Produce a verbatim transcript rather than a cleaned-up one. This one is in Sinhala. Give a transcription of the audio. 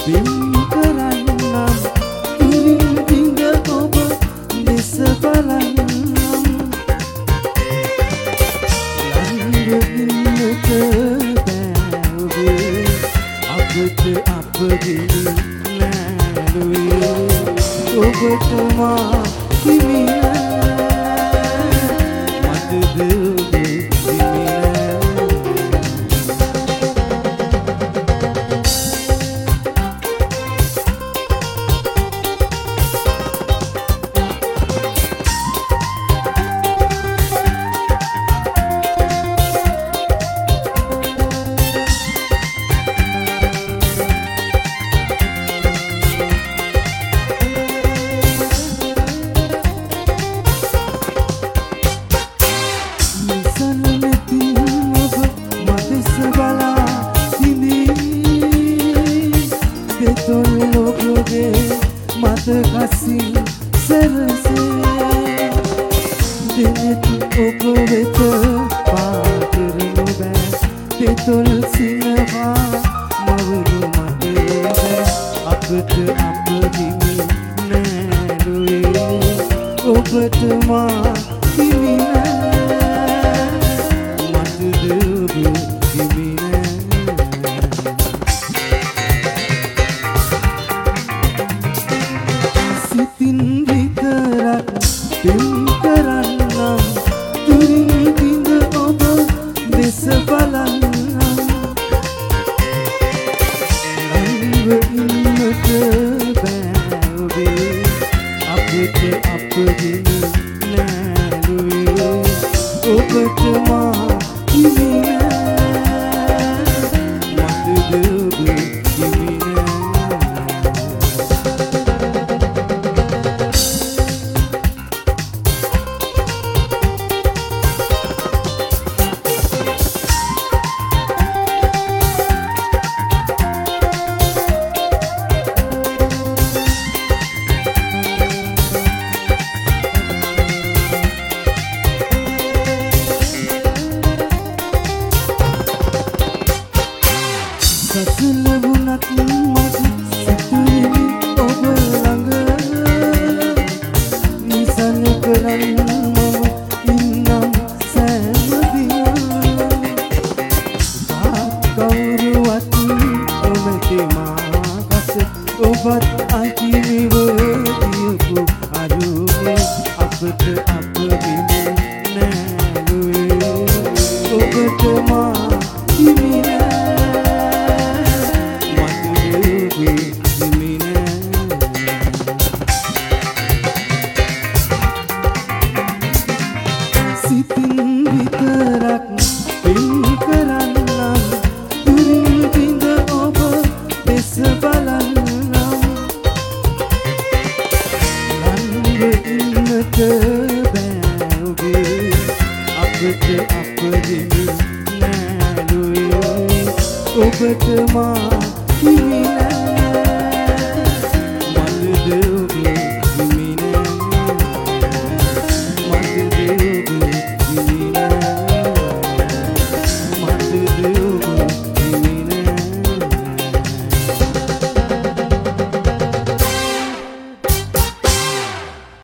පින් කරන්නම් තුරින් දිඟ ඔබ දෙස බලන්නම් ළඟ ඉන්නට බෑ ඔබේ අපට අපගේ නෑලුවේ ඔබට මා හිමි නෑ මටද ඔබ හිමි මත කසින් සරසේ දෙනෙත් ඔබ වෙත පාකරනු බෑ දෙතොල් සිනහා මවුරු මට බෑ අපට අප හිමි නෑලුවේ ඔබට මා හිමි නෑ මටද ඔබ හිමි නෑ සිතින් විතරක් පින් කරන්නම් තුරින් දිඳ ඔබ දෙස බලන්නම් ළඟ ඉන්නට බෑ ඔබේ අපට අපගේ නෑලුවේ ඔබට මා හිමි නෑ මටද ඔබ හිමි නෑ සසල වුණත් මට සිතුවිලි ඔබ ළඟ නිසන කරන්න මම ඉන්නම් සෑම දිනම කවුරුවත් නොමැති මාගස ඔබත් අහිමිව කියපු අරුමේ අපට අප හිමි නෑලුවේ ඔබට මා හිමි නෑ සිතින් විතරක් පින් කරන්නම් තුරින් දිඳ ඔබ දෙස බලන්නම් ළඟ ඉන්නට